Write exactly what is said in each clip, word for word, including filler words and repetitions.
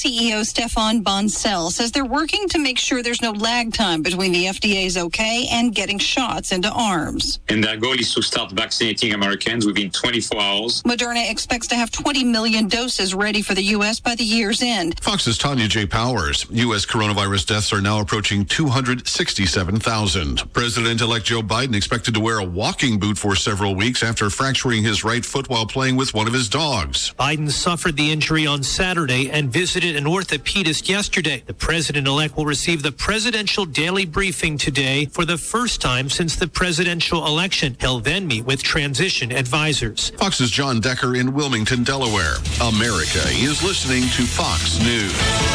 C E O Stefan Bancel says they're working to make sure there's no lag time between the F D A's okay and getting shots into arms. And their goal is to start vaccinating Americans within twenty-four hours. Moderna expects to have twenty million doses ready for the U S by the year's end. Fox's Tanya J. Powers. U S coronavirus deaths are now approaching two hundred sixty-seven thousand. President-elect Joe Biden expected to wear a walking boot for several weeks after fracturing his right foot while playing with one of his dogs. Biden suffered the injury on Saturday and visited an orthopedist yesterday. The president-elect will receive the presidential daily briefing today for the first time since the presidential election. He'll then meet with transition advisors. Fox's John Decker in Wilmington, Delaware. America is listening to Fox News.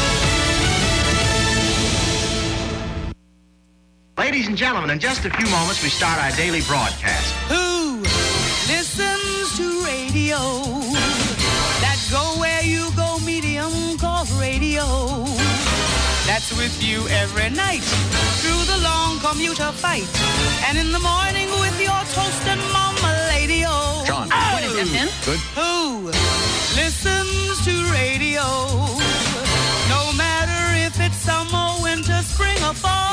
Ladies and gentlemen, in just a few moments, we start our daily broadcast. Who listens to radio? That go where you go medium called radio. That's with you every night through the long commuter fight. And in the morning with your toast and mama lady-o. John. Oh. What is F M? Good. Who listens to radio? No matter if it's summer, winter, spring, or fall.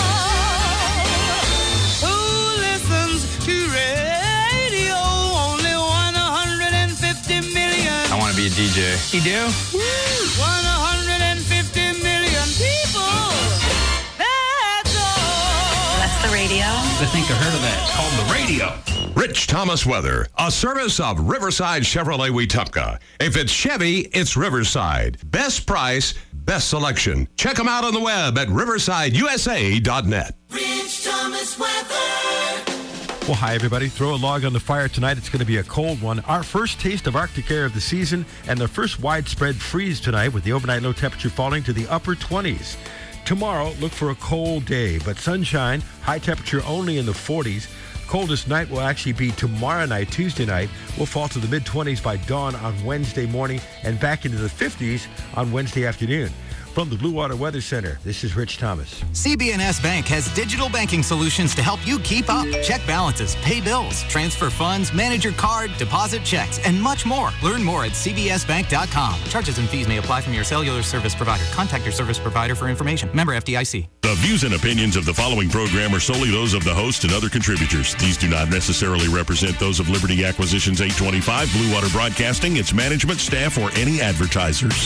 Who listens to radio? Only one hundred fifty million. I want to be a D J. You do? one hundred fifty million people. That's all. That's the radio. I think I heard of that. It's called the radio. Rich Thomas Weather, a service of Riverside Chevrolet Wetumpka. If it's Chevy, it's Riverside. Best price, best selection. Check them out on the web at riverside u s a dot net. Rich Thomas Weather. Well, hi, everybody. Throw a log on the fire tonight. It's going to be a cold one. Our first taste of Arctic air of the season and the first widespread freeze tonight with the overnight low temperature falling to the upper twenties. Tomorrow, look for a cold day, but sunshine, high temperature only in the forties. Coldest night will actually be tomorrow night, Tuesday night. We'll fall to the mid-twenties by dawn on Wednesday morning and back into the fifties on Wednesday afternoon. From the Blue Water Weather Center, this is Rich Thomas. C B N S Bank has digital banking solutions to help you keep up. Check balances, pay bills, transfer funds, manage your card, deposit checks, and much more. Learn more at c b s bank dot com. Charges and fees may apply from your cellular service provider. Contact your service provider for information. Member F D I C. The views and opinions of the following program are solely those of the host and other contributors. These do not necessarily represent those of Liberty Acquisitions eight twenty-five, Blue Water Broadcasting, its management, staff, or any advertisers.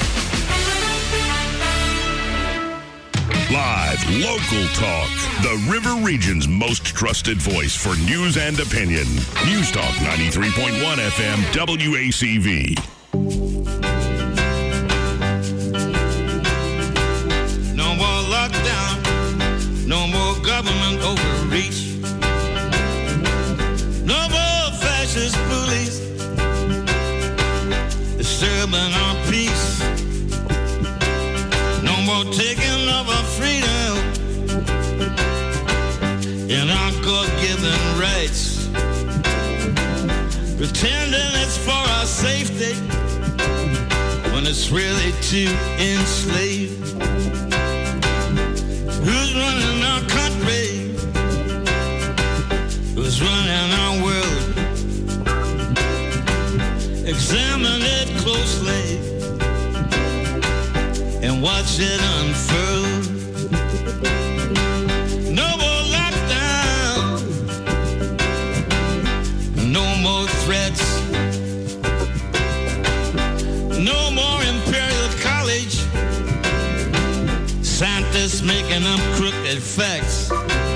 Live, local talk. The River Region's most trusted voice for news and opinion. News Talk ninety-three point one F M W A C V. No more lockdown. No more government overreach. No more fascist bullies disturbing our peace. No more taking of our freedom and our God-given rights. Pretending it's for our safety when it's really to enslave. Who's running our country? Who's running our world? Examine it closely and watch it unfurl. No more lockdown, no more threats, no more Imperial College, scientists making up crooked facts.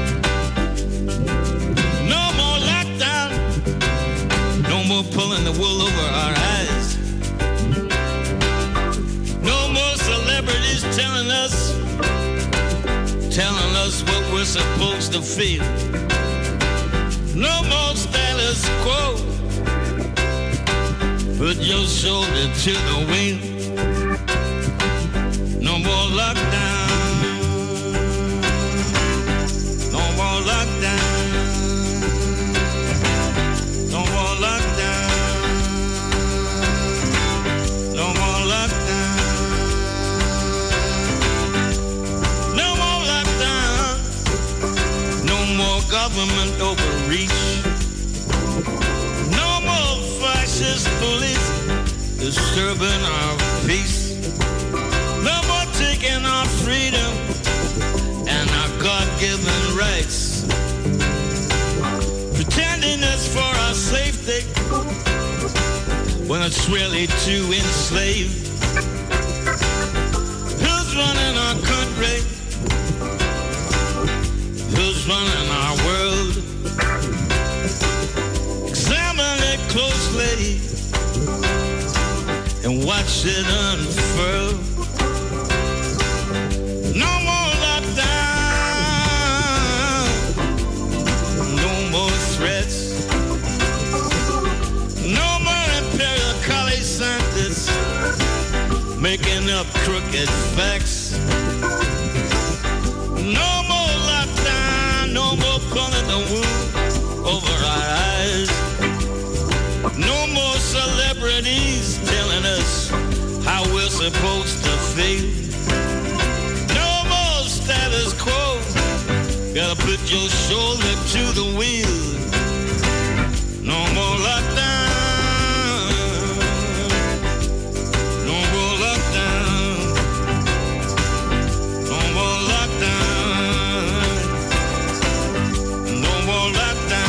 No more lockdown, no more pulling the wool over our eyes. No more celebrities telling us, telling us what we're supposed to feel. No more status quo. Put your shoulder to the wheel. No more lockdown. No more lockdown. No more lockdown. No more lockdown. No more lockdown. No more government overreach. No more fascist bullies disturbing our peace. it's really to enslave. Who's running our country? Who's running our world? Examine it closely and watch it unfurl. No more lockdown, no more threats, no more imperial collie sentence, making up crooked facts. No more lockdown, no more pulling the wool over our eyes. No more celebrities telling us how we're supposed to feel. No more status quo. Gotta put your shoulder to the wheel. No more lockdown. No more lockdown. No more lockdown. No more lockdown.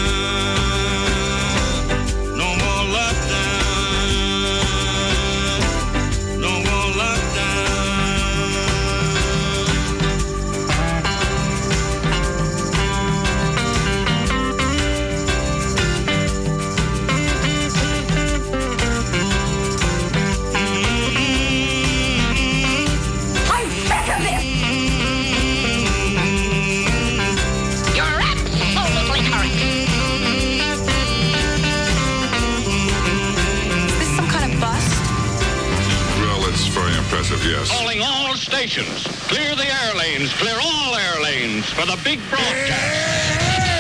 Yes. Calling all stations. Clear the air lanes. Clear all air lanes for the big broadcast.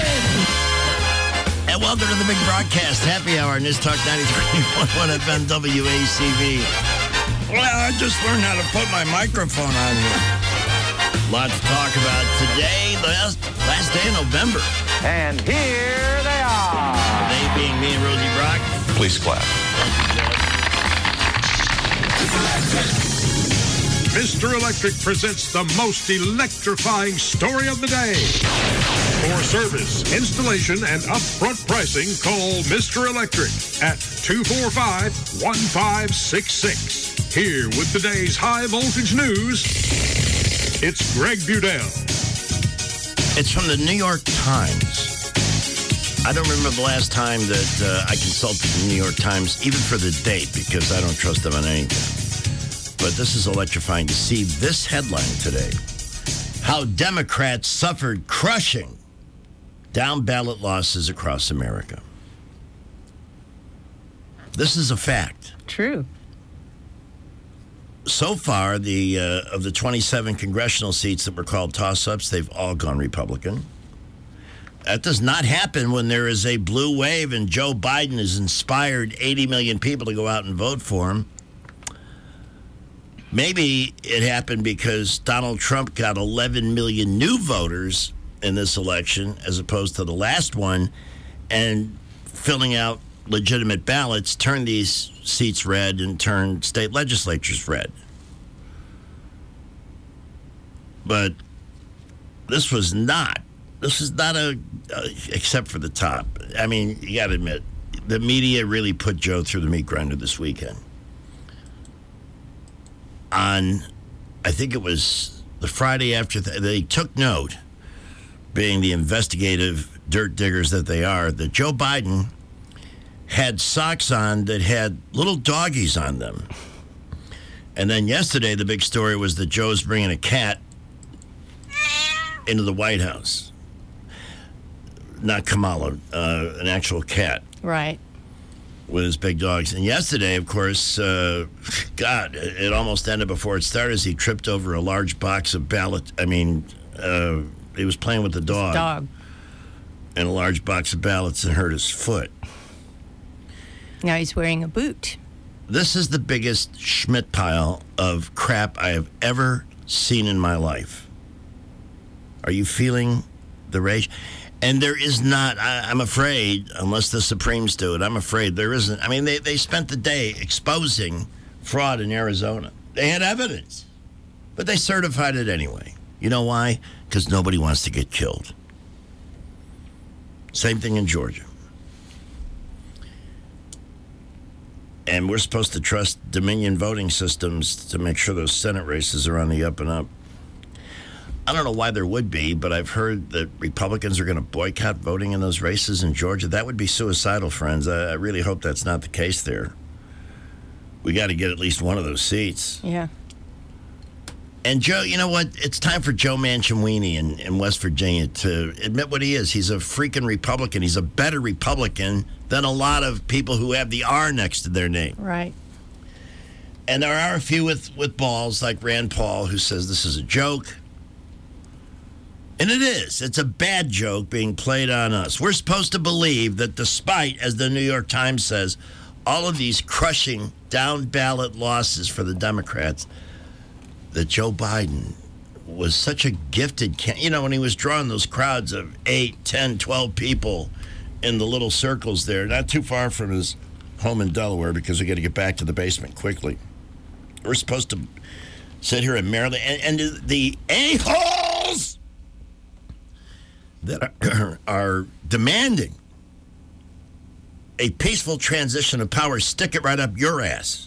And welcome to the big broadcast. Happy hour, News Talk ninety-three point one F M W A C V. Well, I just learned how to put my microphone on here. Lots to talk about today, the last, last day of November. And here they are. They being me and Rosie Brock. Please clap. Mister Electric presents the most electrifying story of the day. For service, installation, and upfront pricing, call Mister Electric at two four five, one five six six. Here with today's high voltage news, it's Greg Budell. It's from the New York Times. I don't remember the last time that uh, I consulted the New York Times, even for the date, because I don't trust them on anything. But this is electrifying to see this headline today. How Democrats suffered crushing down-ballot losses across America. This is a fact. True. So far, the uh, of the twenty-seven congressional seats that were called toss-ups, they've all gone Republican. That does not happen when there is a blue wave and Joe Biden has inspired eighty million people to go out and vote for him. Maybe it happened because Donald Trump got eleven million new voters in this election as opposed to the last one, and filling out legitimate ballots turned these seats red and turned state legislatures red. But this was not, this is not a, uh, except for the top. I mean, you got to admit, the media really put Joe through the meat grinder this weekend. On, I think it was the Friday after, th- they took note, being the investigative dirt diggers that they are, that Joe Biden had socks on that had little doggies on them. And then yesterday, the big story was that Joe's bringing a cat into the White House. Not Kamala, uh, an actual cat. Right. With his big dogs. And yesterday, of course, uh, God, it almost ended before it started as he tripped over a large box of ballot. I mean, uh, he was playing with the dog. Dog. And a large box of ballots and hurt his foot. Now he's wearing a boot. This is the biggest Schmidt pile of crap I have ever seen in my life. Are you feeling the rage? And there is not, I, I'm afraid, unless the Supremes do it, I'm afraid there isn't. I mean, they, they spent the day exposing fraud in Arizona. They had evidence, but they certified it anyway. You know why? Because nobody wants to get killed. Same thing in Georgia. And we're supposed to trust Dominion voting systems to make sure those Senate races are on the up and up. I don't know why there would be, but I've heard that Republicans are going to boycott voting in those races in Georgia. That would be suicidal, friends. I, I really hope that's not the case there. We got to get at least one of those seats. Yeah. And Joe, you know what? It's time for Joe Manchin in, in West Virginia to admit what he is. He's a freaking Republican. He's a better Republican than a lot of people who have the R next to their name. Right. And there are a few with, with balls like Rand Paul who says this is a joke. And it is. It's a bad joke being played on us. We're supposed to believe that despite, as the New York Times says, all of these crushing down-ballot losses for the Democrats, that Joe Biden was such a gifted can- you know, when he was drawing those crowds of eight, ten, twelve people in the little circles there, not too far from his home in Delaware, because we got to get back to the basement quickly. We're supposed to sit here in Maryland, and, and the a-holes that are, are demanding a peaceful transition of power, stick it right up your ass.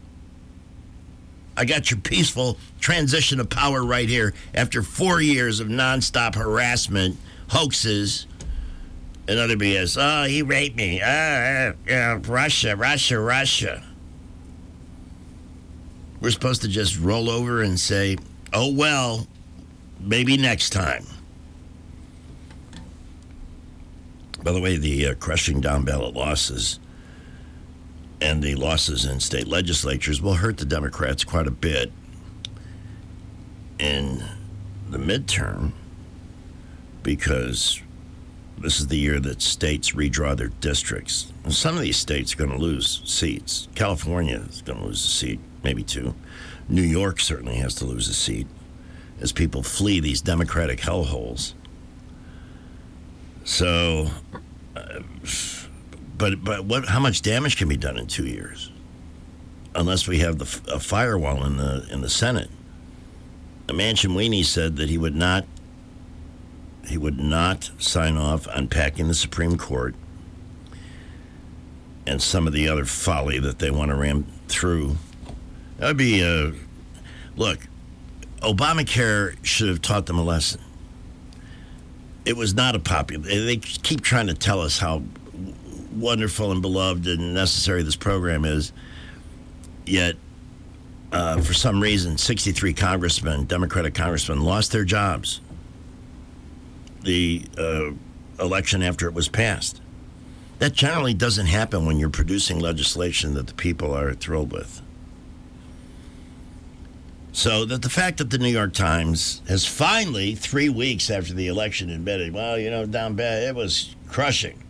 I got your peaceful transition of power right here after four years of nonstop harassment, hoaxes, and other B S. Oh, he raped me. Uh, uh, Russia, Russia, Russia. We're supposed to just roll over and say, oh, well, maybe next time. By the way, the uh, crushing down ballot losses and the losses in state legislatures will hurt the Democrats quite a bit in the midterm, because this is the year that states redraw their districts. And some of these states are going to lose seats. California is going to lose a seat, maybe two. New York certainly has to lose a seat as people flee these Democratic hellholes. So, uh, but but what? How much damage can be done in two years, unless we have the a firewall in the in the Senate? Manchin said that he would not he would not sign off on packing the Supreme Court and some of the other folly that they want to ram through. That would be a look. Obamacare should have taught them a lesson. It was not a popular. They keep trying to tell us how wonderful and beloved and necessary this program is. Yet, uh, for some reason, sixty-three congressmen, Democratic congressmen, lost their jobs the uh, election after it was passed. That generally doesn't happen when you're producing legislation that the people are thrilled with. So that the fact that the New York Times has finally, three weeks after the election, admitted, well, you know, down bad, it was crushing.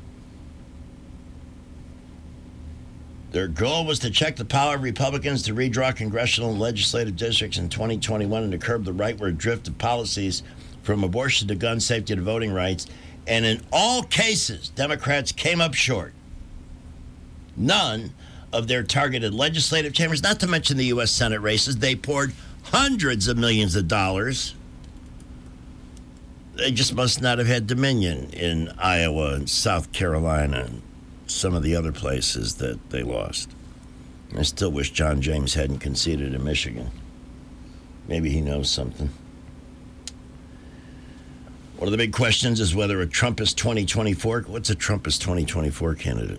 Their goal was to check the power of Republicans to redraw congressional and legislative districts in twenty twenty-one and to curb the rightward drift of policies from abortion to gun safety to voting rights. And in all cases, Democrats came up short. None of their targeted legislative chambers, not to mention the U S Senate races, they poured hundreds of millions of dollars. They just must not have had Dominion in Iowa and South Carolina and some of the other places that they lost. I still wish John James hadn't conceded in Michigan. Maybe he knows something. One of the big questions is whether a Trumpist twenty twenty-four, what's a Trumpist twenty twenty-four candidate?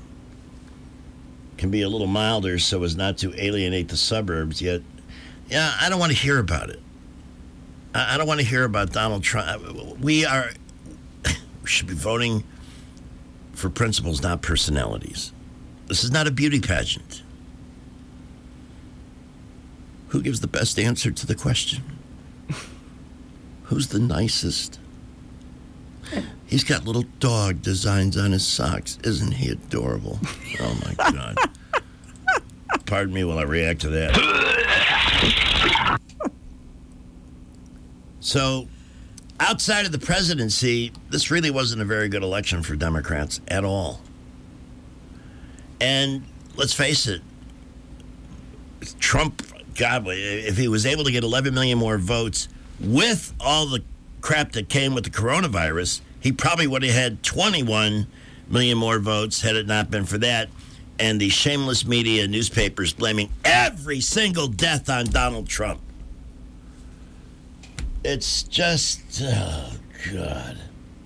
Can be a little milder so as not to alienate the suburbs, yet, yeah, I don't want to hear about it. I, I don't want to hear about Donald Trump. We are, we should be voting for principles, not personalities. This is not a beauty pageant. Who gives the best answer to the question? Who's the nicest? He's got little dog designs on his socks. Isn't he adorable? Oh, my God. Pardon me while I react to that. So, outside of the presidency, this really wasn't a very good election for Democrats at all. And let's face it, Trump, God, if he was able to get eleven million more votes with all the crap that came with the coronavirus, he probably would have had twenty-one million more votes had it not been for that. and the shameless media newspapers blaming every single death on Donald Trump. It's just, oh, God.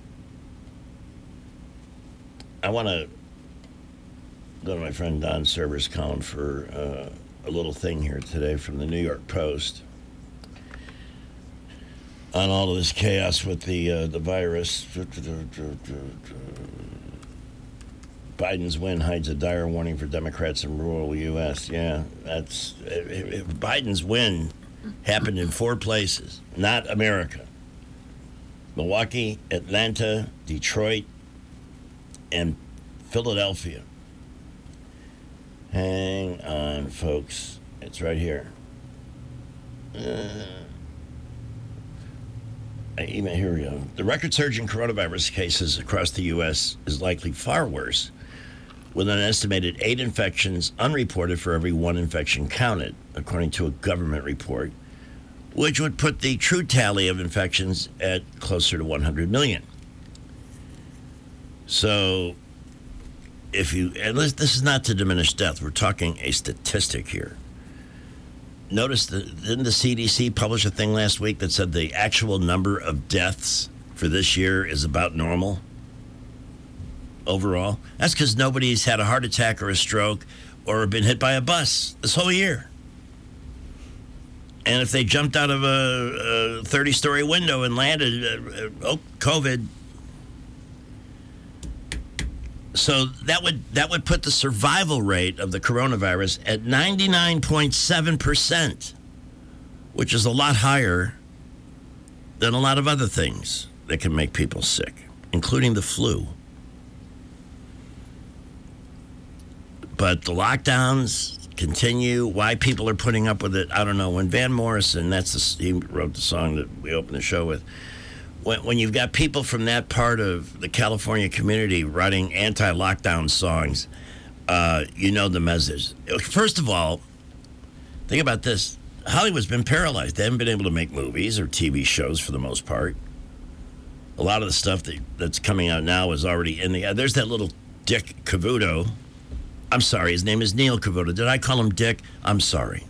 I want to go to my friend Don Server's column for uh, a little thing here today from the New York Post on all of this chaos with the uh, the virus. Biden's win hides a dire warning for Democrats in rural U S Yeah, that's it, it, Biden's win happened in four places, not America. Milwaukee, Atlanta, Detroit, and Philadelphia. Hang on, folks. It's right here. Uh, even here we go. The record surge in coronavirus cases across the U S is likely far worse, with an estimated eight infections unreported for every one infection counted, according to a government report, which would put the true tally of infections at closer to one hundred million. So, if you, and this is not to diminish death, we're talking a statistic here. Notice, that, didn't the C D C publish a thing last week that said the actual number of deaths for this year is about normal? Overall, that's because nobody's had a heart attack or a stroke or been hit by a bus this whole year. And if they jumped out of a thirty-story window and landed, uh, oh, COVID. So that would that would put the survival rate of the coronavirus at ninety-nine point seven percent, which is a lot higher than a lot of other things that can make people sick, including the flu. But the lockdowns continue. Why people are putting up with it, I don't know. When Van Morrison, that's the, he wrote the song that we opened the show with. When, when you've got people from that part of the California community writing anti-lockdown songs, uh, you know the message. First of all, think about this. Hollywood's been paralyzed. They haven't been able to make movies or T V shows for the most part. A lot of the stuff that, that's coming out now is already in the... Uh, there's that little Dick Cavuto. I'm sorry, his name is Neil Cavuto. Did I call him Dick? I'm sorry.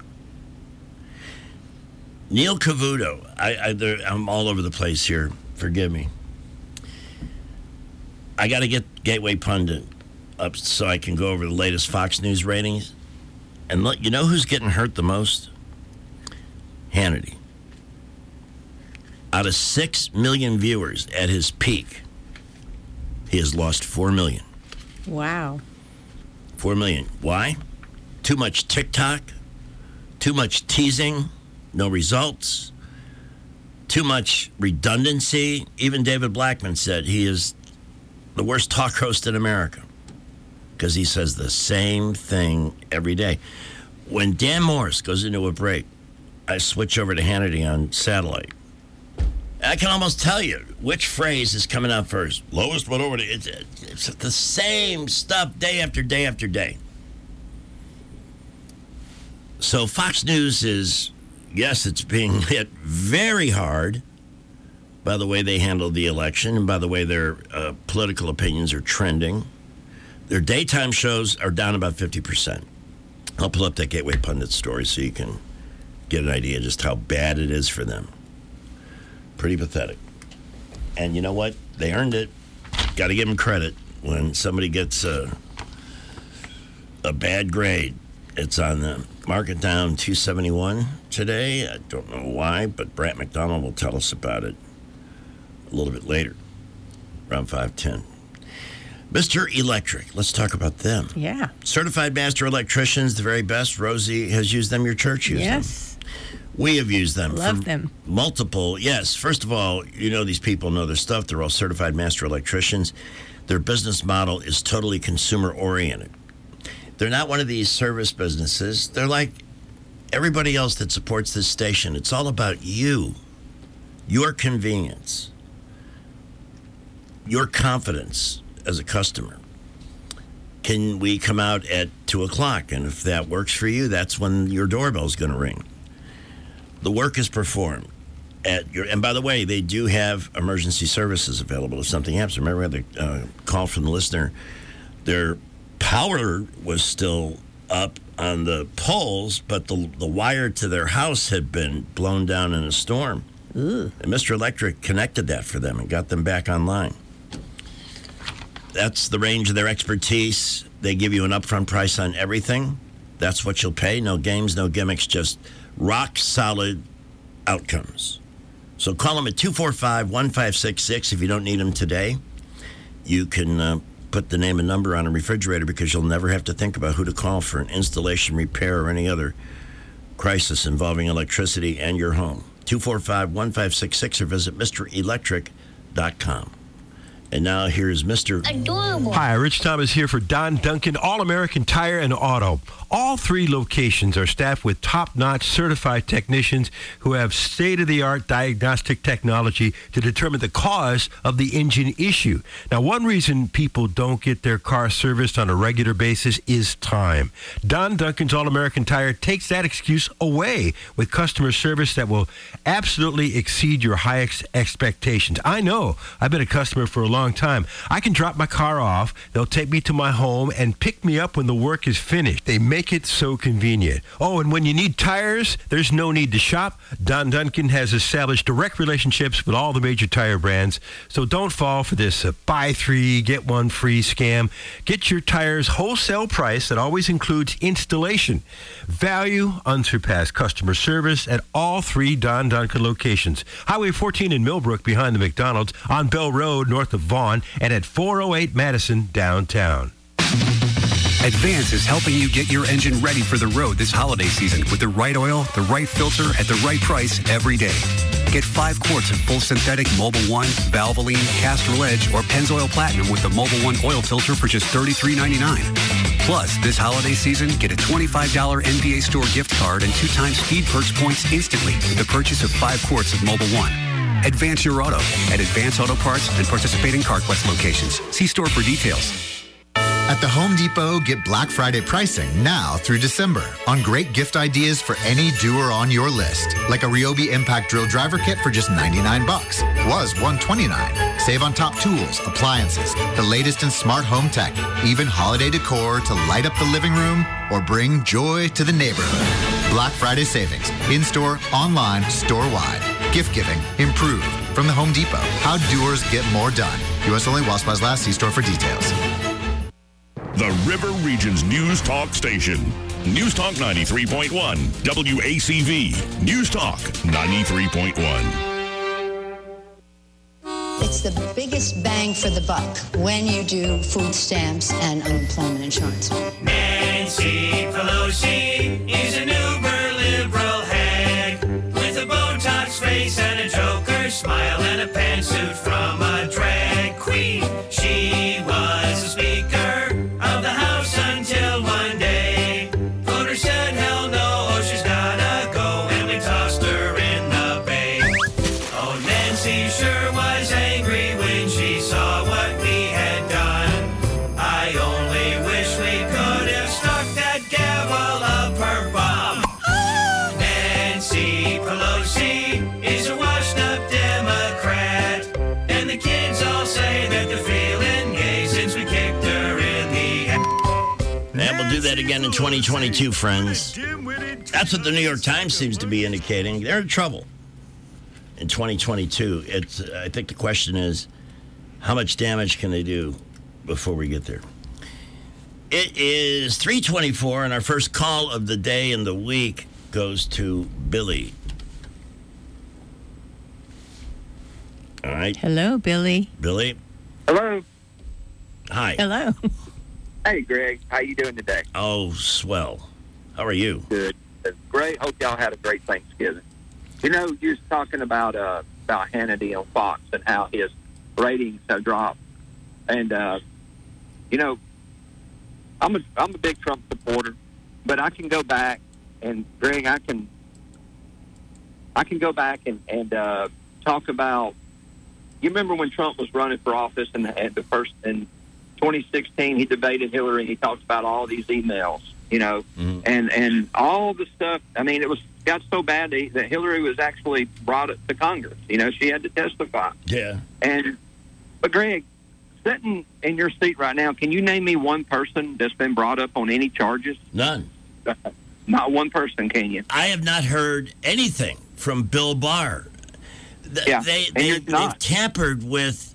Neil Cavuto. I, I, I'm all over the place here. Forgive me. I got to get Gateway Pundit up so I can go over the latest Fox News ratings. And look, you know who's getting hurt the most? Hannity. Out of six million viewers at his peak, he has lost four million. Wow. Four million. Why? Too much TikTok, too much teasing, no results, too much redundancy. Even David Blackman said he is the worst talk host in America because he says the same thing every day. When Dan Morris goes into a break, I switch over to Hannity on satellite. I can almost tell you which phrase is coming out first. Lowest went over to... It's, it's the same stuff day after day after day. So Fox News is, yes, it's being hit very hard by the way they handled the election and by the way their uh, political opinions are trending. Their daytime shows are down about fifty percent. I'll pull up that Gateway Pundit story so you can get an idea just how bad it is for them. Pretty pathetic. And you know what? They earned it. Got to give them credit. When somebody gets a, a bad grade, it's on them. Market down two seventy-one today. I don't know why, but Brant McDonald will tell us about it a little bit later, around five ten. Mister Electric, let's talk about them. Yeah. Certified master electricians, the very best. Rosie has used them. Your church used them. Yes. We have used them. Love for them. Multiple, yes. First of all, you know these people know their stuff. They're all certified master electricians. Their business model is totally consumer-oriented. They're not one of these service businesses. They're like everybody else that supports this station. It's all about you, your convenience, your confidence as a customer. Can we come out at two o'clock? And if that works for you, that's when your doorbell's going to ring. The work is performed at your, and by the way, they do have emergency services available if something happens. Remember, we had the uh, call from the listener. Their power was still up on the poles, but the the wire to their house had been blown down in a storm. Ooh. And Mister Electric connected that for them and got them back online. That's the range of their expertise. They give you an upfront price on everything. That's what you'll pay. No games, no gimmicks, just rock solid outcomes. So call them at two four five, one five six six if you don't need them today. You can uh, put the name and number on a refrigerator because you'll never have to think about who to call for an installation, repair, or any other crisis involving electricity and your home. two four five, one five six six or visit Mister Electric dot com. And now here's Mister Adorable. Hi, Rich Thomas here for Don Duncan, All-American Tire and Auto. All three locations are staffed with top-notch certified technicians who have state-of-the-art diagnostic technology to determine the cause of the engine issue. Now, one reason people don't get their car serviced on a regular basis is time. Don Duncan's All-American Tire takes that excuse away with customer service that will absolutely exceed your highest expectations. I know. I've been a customer for a long time. I can drop my car off. They'll take me to my home and pick me up when the work is finished. They make it so convenient. Oh, and when you need tires, there's no need to shop. Don Duncan has established direct relationships with all the major tire brands, so don't fall for this uh, buy three, get one free scam. Get your tires wholesale price that always includes installation. Value, unsurpassed customer service at all three Don Duncan locations. Highway fourteen in Millbrook behind the McDonald's, on Bell Road north of Vaughan, and at four oh eight Madison downtown. Advance is helping you get your engine ready for the road this holiday season with the right oil, the right filter, at the right price every day. Get five quarts of full synthetic Mobil one, Valvoline, Castrol Edge, or Pennzoil Platinum with the Mobil one oil filter for just thirty-three ninety-nine. Plus, this holiday season, get a twenty-five dollars N B A store gift card and two times Speed Perks points instantly with the purchase of five quarts of Mobil one. Advance your auto at Advance Auto Parts and participating CarQuest locations. See store for details. At the Home Depot, get Black Friday pricing now through December on great gift ideas for any doer on your list, like a Ryobi Impact Drill Driver Kit for just ninety-nine bucks. Was one twenty-nine. Save on top tools, appliances, the latest in smart home tech, even holiday decor to light up the living room or bring joy to the neighborhood. Black Friday savings, in-store, online, store-wide. Gift giving improved from the Home Depot. How doers get more done. U S only while supplies last. See store for details. The River Region's News Talk station. News Talk ninety-three point one. W A C V. News Talk ninety-three point one. It's the biggest bang for the buck when you do food stamps and unemployment insurance. Nancy Pelosi is an uber liberal hag with a Botox face and a Joker smile and a pantsuit from a drag queen. She was a speaker of the House until one day voter said hell no, she's gotta go, and we tossed her in the bay. Oh, Nancy sure was angry when she saw what we had done. I only wish we could have stuck that gavel up her bum. Nancy Pelosi is a washed-up Democrat, and the kids all say that they're feeling gay since we kicked her in the ass. And we'll do that again in twenty twenty-two, friends. That's what the New York Times seems to be indicating. They're in trouble in twenty twenty-two. It's, I think the question is, how much damage can they do before we get there? It is three twenty-four, and our first call of the day and the week goes to Billy. All right. Hello, Billy. Billy. Hello. Hi. Hello. Hey, Greg. How you doing today? Oh, swell. How are you? Good. Great. Hope y'all had a great Thanksgiving. You know, you was talking about uh, about Hannity on Fox and how his ratings have dropped. And, uh, you know, I'm a, I'm a big Trump supporter, but I can go back and, Greg, I can I can go back and, and uh, talk about, you remember when Trump was running for office and the, and the first, in twenty sixteen, he debated Hillary, and he talked about all these emails, you know, mm-hmm. and, and all the stuff. I mean, it was got so bad that, that Hillary was actually brought it to Congress. You know, she had to testify. Yeah. And, but Greg, sitting in your seat right now, can you name me one person that's been brought up on any charges? None. Not one person, can you? I have not heard anything from Bill Barr. Th- Yeah, they, and they, you're they've not. tampered with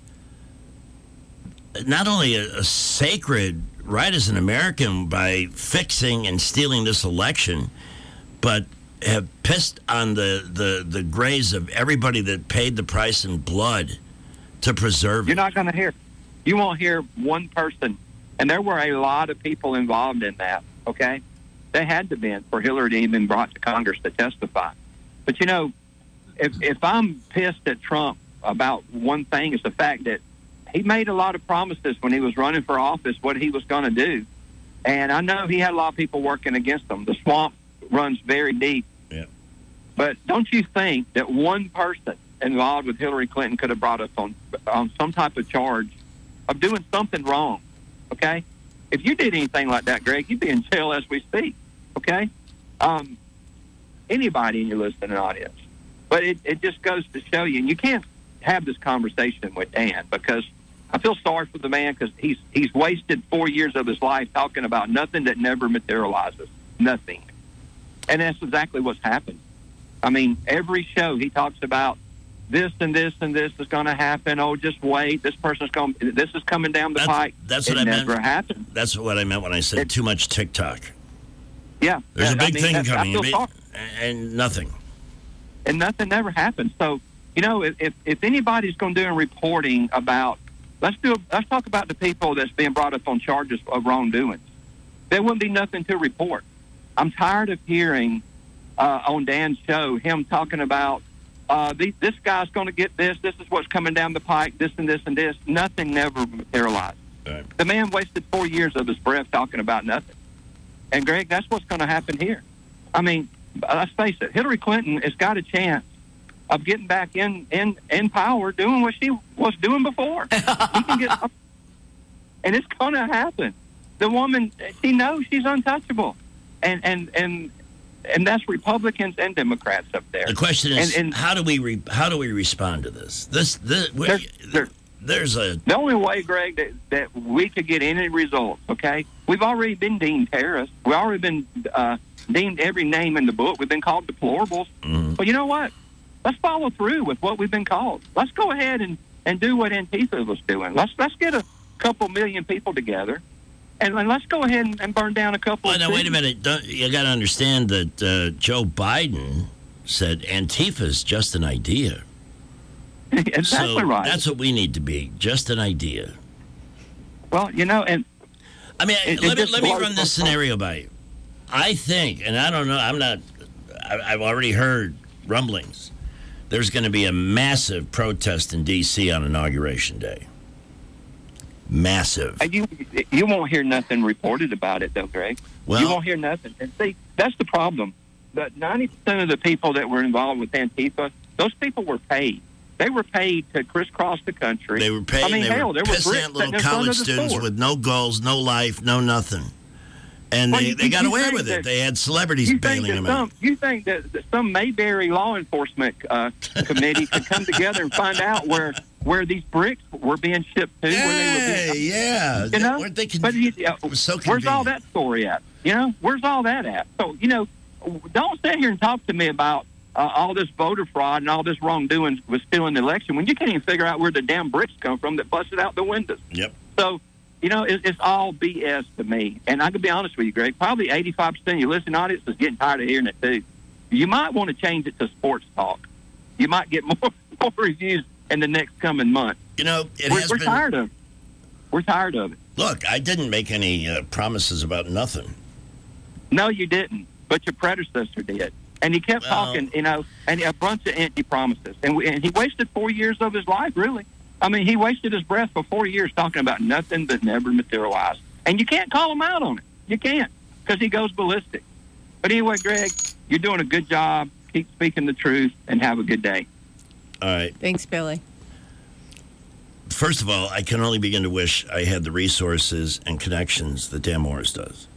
not only a, a sacred right as an American by fixing and stealing this election, but have pissed on the, the, the graves of everybody that paid the price in blood to preserve it. You're not going to hear. You won't hear one person. And there were a lot of people involved in that, okay? They had to be for Hillary to even brought to Congress to testify. But, you know, if if I'm pissed at Trump about one thing, it's the fact that he made a lot of promises when he was running for office, what he was going to do. And I know he had a lot of people working against him. The swamp runs very deep. Yeah. But don't you think that one person involved with Hillary Clinton could have brought us on on some type of charge of doing something wrong? Okay? If you did anything like that, Greg, you'd be in jail as we speak. Okay? Um, anybody in your listening audience. But it, it just goes to show you, and you can't have this conversation with Dan because I feel sorry for the man because he's he's wasted four years of his life talking about nothing that never materializes. Nothing. And that's exactly what's happened. I mean, every show he talks about this and this and this is going to happen. Oh, just wait. This person's going. This is coming down the That's, pike. that's it what I meant. never happened. That's what I meant when I said It- too much TikTok. Yeah, There's I a big mean, thing that's- I coming, feel and- sorry. and nothing. And nothing never happened. So, you know, if if, if anybody's going to do a reporting about, let's do. A, let's talk about the people that's being brought up on charges of wrongdoings. There wouldn't be nothing to report. I'm tired of hearing uh, on Dan's show him talking about uh, the, this guy's going to get this. This is what's coming down the pike. This and this and this. Nothing never materialized. Right. The man wasted four years of his breath talking about nothing. And, Greg, that's what's going to happen here. I mean, let's face it, Hillary Clinton has got a chance of getting back in, in, in power doing what she was doing before. He can get up, and it's going to happen. The woman, she knows she's untouchable. And and, and and that's Republicans and Democrats up there. The question is, and, and how do we re- how do we respond to this? This, this we, There's- there- there's a the only way, Greg, that, that we could get any results, okay? We've already been deemed terrorists. We've already been uh, deemed every name in the book. We've been called deplorables. Mm-hmm. But you know what? Let's follow through with what we've been called. Let's go ahead and, and do what Antifa was doing. Let's let's get a couple million people together, and, and let's go ahead and, and burn down a couple. Well, of now, wait a cities. minute. Don't, you got to understand that uh, Joe Biden said Antifa is just an idea. Exactly so right. That's what we need to be, just an idea. Well, you know, and I mean, it- it let me just let me blows run my this scenario by you. I think, and I don't know, I'm not. I, I've already heard rumblings. There's going to be a massive protest in D C on Inauguration Day. Massive. And you you won't hear nothing reported about it, though, Greg. Well- you won't hear nothing. And see, that's the problem. But ninety percent of the people that were involved with Antifa, those people were paid. They were paid to crisscross the country. They were paid. I mean, they hell, were there were pissant bricks little sitting in front college of the students store. with no goals, no life, no nothing, and Well, they, you- they got you away think with it. that- They had celebrities You bailing think, them that out. some, you think that, that some Mayberry law enforcement uh, committee could come together and find out where where these bricks were being shipped to? where they were being, yeah. You know? Weren't they con- but you, uh, it was so where's all convenient. that story at? You know, where's all that at? So, you know, don't sit here and talk to me about uh, all this voter fraud and all this wrongdoing was still in the election when you can't even figure out where the damn bricks come from that busted out the windows. Yep. So, you know, it, it's all B S to me. And I can be honest with you, Greg, probably eighty-five percent of your listening audience is getting tired of hearing it, too. You might want to change it to sports talk. You might get more, more reviews in the next coming month. You know, it we're, has we're been. tired of it. We're tired of it. Look, I didn't make any uh, promises about nothing. No, you didn't, but your predecessor did. And he kept Well- talking, you know, and a bunch of empty promises. And, we, and he wasted four years of his life, really. I mean, he wasted his breath for four years talking about nothing that never materialized. And you can't call him out on it. You can't, because he goes ballistic. But anyway, Greg, you're doing a good job. Keep speaking the truth, and have a good day. All right. Thanks, Billy. First of all, I can only begin to wish I had the resources and connections that Dan Morris does.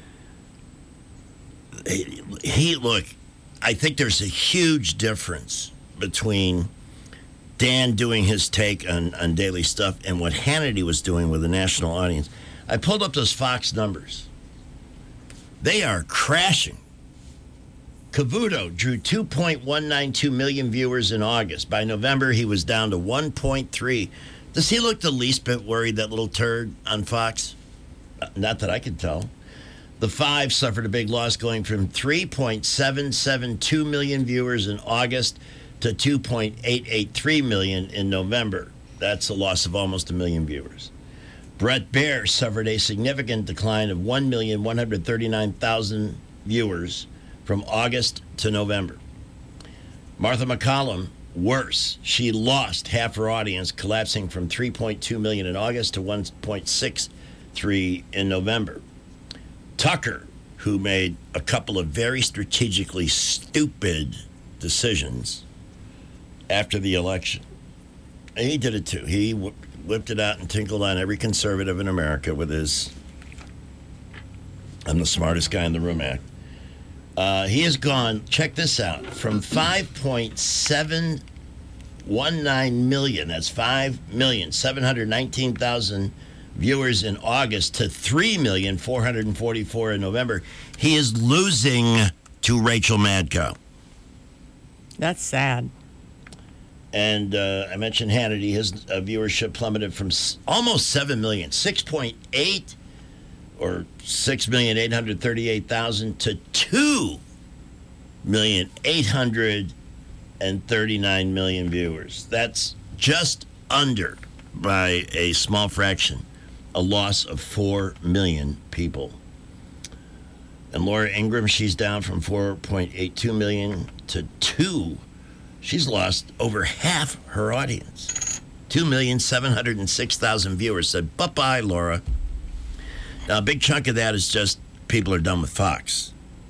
He, he look, I think there's a huge difference between Dan doing his take on, on daily stuff and what Hannity was doing with the national audience. I pulled up those Fox numbers. They are crashing. Cavuto drew two point one nine two million viewers in August. By November, he was down to one point three. Does he look the least bit worried, that little turd on Fox? Uh, not that I could tell. The Five suffered a big loss, going from three point seven seven two million viewers in August to two point eight eight three million in November. That's a loss of almost a million viewers. Bret Baier suffered a significant decline of one million one hundred thirty-nine thousand viewers from August to November. Martha McCallum, worse. She lost half her audience, collapsing from three point two million in August to one point six three in November. Tucker, who made a couple of very strategically stupid decisions after the election. And he did it too. He wh- whipped it out and tinkled on every conservative in America with his "I'm the smartest guy in the room" act. Uh, he has gone, check this out, from five point seven one nine million, that's five million seven hundred nineteen thousand viewers in August, to three million four hundred forty-four in November. He is losing to Rachel Madcow. That's sad. And uh, I mentioned Hannity. His uh, viewership plummeted from s- almost seven million, six point eight or six million eight hundred thirty-eight thousand to two million eight hundred thirty-nine million viewers. That's just under, by a small fraction, a loss of four million people. And Laura Ingraham, she's down from four point eight two million to two. She's lost over half her audience. two million seven hundred six thousand viewers said, bye-bye, Laura. Now, a big chunk of that is just people are done with Fox.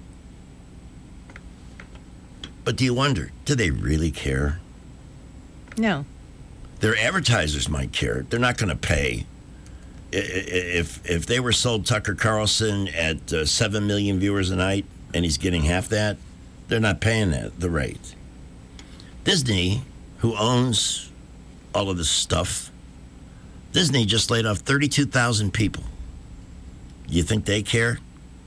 But do you wonder, do they really care? No. Their advertisers might care. They're not going to pay. If if they were sold Tucker Carlson at uh, seven million viewers a night and he's getting half that, they're not paying that, the rate. Disney, who owns all of this stuff, Disney just laid off thirty-two thousand people. You think they care?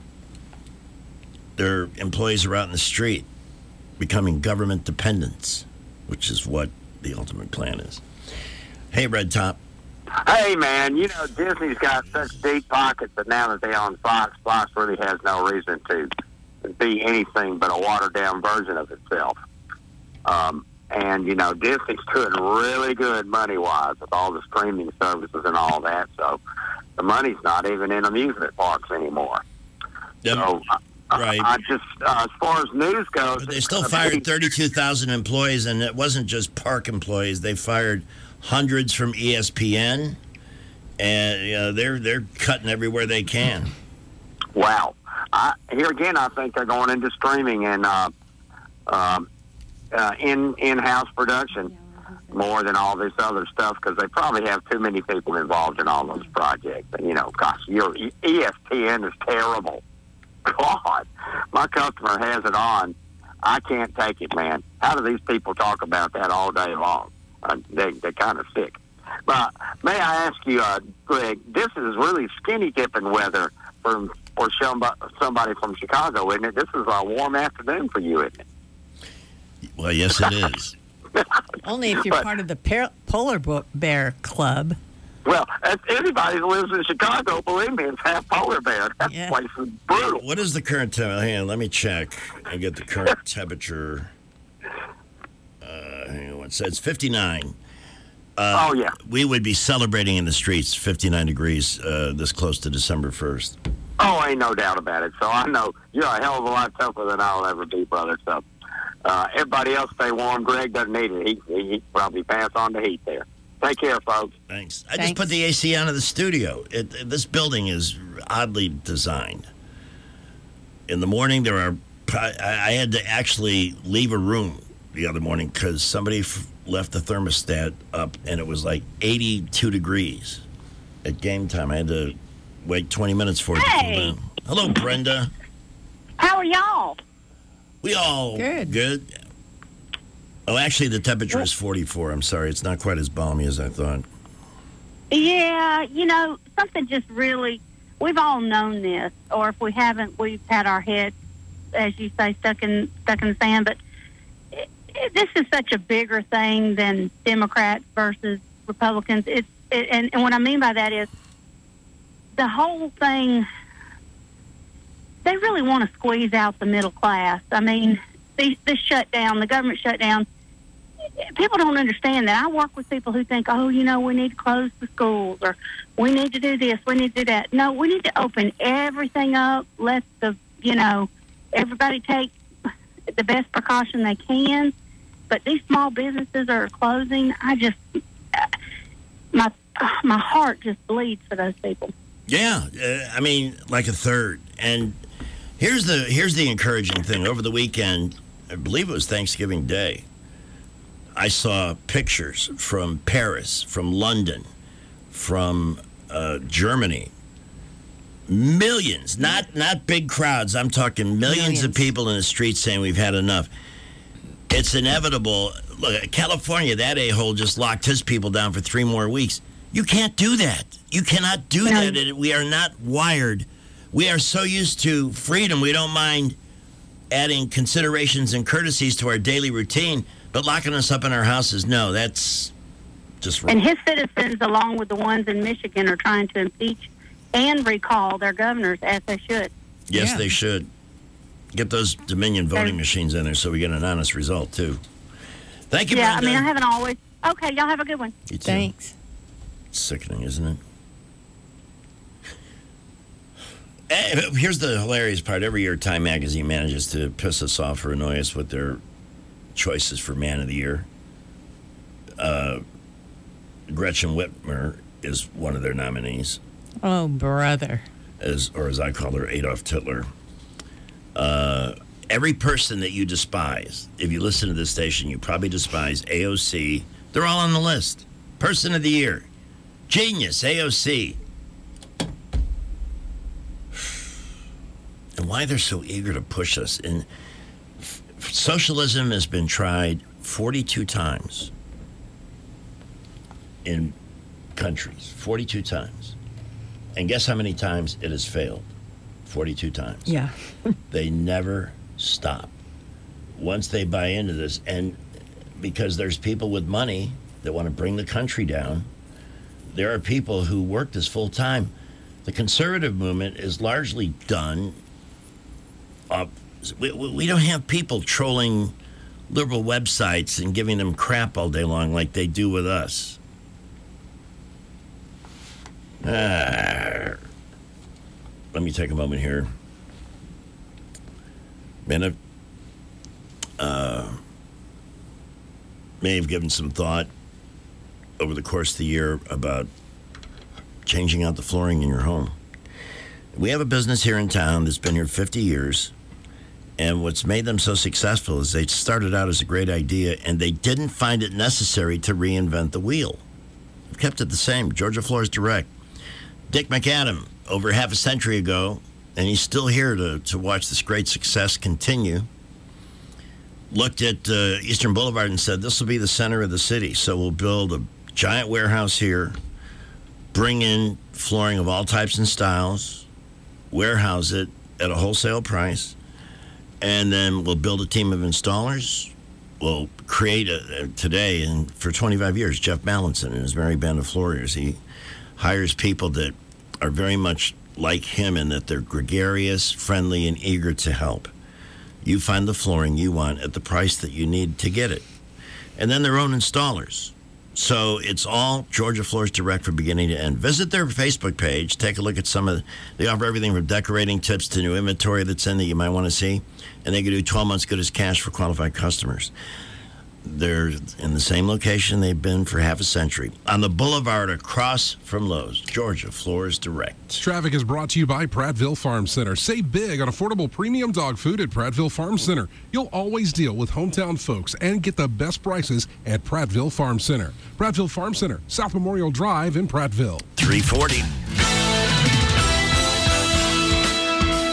Their employees are out in the street becoming government dependents, which is what the ultimate plan is. Hey, Red Top. Hey, man, you know, Disney's got such deep pockets that now that they own Fox, Fox really has no reason to be anything but a watered-down version of itself. Um, and, you know, Disney's doing really good money-wise with all the streaming services and all that, so the money's not even in amusement parks anymore. Yep. So, right. I, I just, uh, as far as news goes... But they still fired thirty-two thousand employees, and it wasn't just park employees. They fired hundreds from E S P N, and you know, they're they're cutting everywhere they can. Wow. I, here again, I think they're going into streaming and uh, uh, uh, in in-house production more than all this other stuff because they probably have too many people involved in all those projects. And you know, gosh, your E S P N is terrible. God, my customer has it on. I can't take it, man. How do these people talk about that all day long? Uh, they, they're kind of sick. But may I ask you, uh, Greg, this is really skinny dipping weather for, for somebody, somebody from Chicago, isn't it? This is a warm afternoon for you, isn't it? Well, yes, it is. Only if you're But- part of the par- Polar Bo- Bear Club. Well, as anybody who lives in Chicago, believe me, it's half polar bear. That Yeah. place is brutal. What is the current temperature? Hang on, let me check and get the current temperature. Uh, hang on, one second. It's fifty-nine. Uh, Oh, yeah. We would be celebrating in the streets fifty-nine degrees uh, this close to December first. Oh, ain't no doubt about it. So I know you're a hell of a lot tougher than I'll ever be, brother. So uh, everybody else stay warm. Greg doesn't need it. He, he, he probably pass on the heat there. Take care, folks. Thanks. I just put the A C on in the studio. It, it- this building is oddly designed. In the morning, there are. I, I had to actually leave a room the other morning because somebody f- left the thermostat up, and it was like eighty-two degrees at game time. I had to wait twenty minutes for it to cool down. Hello, Brenda. How are y'all? We all Good. Good. Oh, actually, the temperature is forty-four. I'm sorry. It's not quite as balmy as I thought. Yeah, you know, something just really, we've all known this, or if we haven't, we've had our head, as you say, stuck in stuck in the sand. But it, it, this is such a bigger thing than Democrats versus Republicans. It's it, and, and what I mean by that is the whole thing, they really want to squeeze out the middle class. I mean, this, this shutdown, the government shutdown, people don't understand that. I work with people who think, oh, you know, we need to close the schools, or we need to do this, we need to do that. No, we need to open everything up, let the, you know, everybody take the best precaution they can. But these small businesses are closing. I just, my my heart just bleeds for those people. Yeah, uh, I mean, like a third. And here's the here's the encouraging thing. Over the weekend, I believe it was Thanksgiving Day, I saw pictures from Paris, from London, from uh, Germany. Millions, not not big crowds. I'm talking millions, millions of people in the streets saying we've had enough. It's inevitable. Look, California, that a-hole just locked his people down for three more weeks. You can't do that. You cannot do no. that. We are not wired. We are so used to freedom, we don't mind adding considerations and courtesies to our daily routine, but locking us up in our houses, no, that's just wrong. And his citizens, along with the ones in Michigan, are trying to impeach and recall their governors, as they should. Yes, yeah. they should. Get those Dominion voting machines in there so we get an honest result, too. Thank you, Yeah, Brenda. I mean, I haven't always... Okay, y'all have a good one. You too. Thanks. It's sickening, isn't it? Eh, here's the hilarious part. Every year, Time Magazine manages to piss us off or annoy us with their choices for Man of the Year. Uh, Gretchen Whitmer is one of their nominees. Oh, brother. As, or as I call her, Adolf Hitler. Uh, every person that you despise, if you listen to this station, you probably despise A O C. They're all on the list. Person of the Year. Genius, A O C. And why they're so eager to push us. And f- socialism has been tried forty-two times in countries. forty-two times. And guess how many times it has failed? forty-two times. Yeah. They never stop. Once they buy into this, and because there's people with money that want to bring the country down, there are people who work this full time. The conservative movement is largely done. Uh, we, we don't have people trolling liberal websites and giving them crap all day long like they do with us. Ah. Let me take a moment here. Man, uh, may have given some thought over the course of the year about changing out the flooring in your home. We have a business here in town that's been here fifty years, and what's made them so successful is they started out as a great idea, and they didn't find it necessary to reinvent the wheel. They've kept it the same. Georgia Floors Direct. Dick McAdam, over half a century ago, and he's still here to, to watch this great success continue, looked at uh, Eastern Boulevard and said, this will be the center of the city, so we'll build a giant warehouse here, bring in flooring of all types and styles, warehouse it at a wholesale price, and then we'll build a team of installers. We'll create a, a today, and for twenty-five years, Jeff Mallinson and his merry band of floorers, he hires people that are very much like him in that they're gregarious, friendly, and eager to help. You find the flooring you want at the price that you need to get it. And then their own installers. So it's all Georgia Floors Direct from beginning to end. Visit their Facebook page. Take a look at some of, they offer everything from decorating tips to new inventory that's in that you might want to see. And they can do twelve months good as cash for qualified customers. They're in the same location they've been for half a century. On the boulevard across from Lowe's, Georgia Floors Direct. Traffic is brought to you by Prattville Farm Center. Save big on affordable premium dog food at Prattville Farm Center. You'll always deal with hometown folks and get the best prices at Prattville Farm Center. Prattville Farm Center, South Memorial Drive in Prattville. three forty. This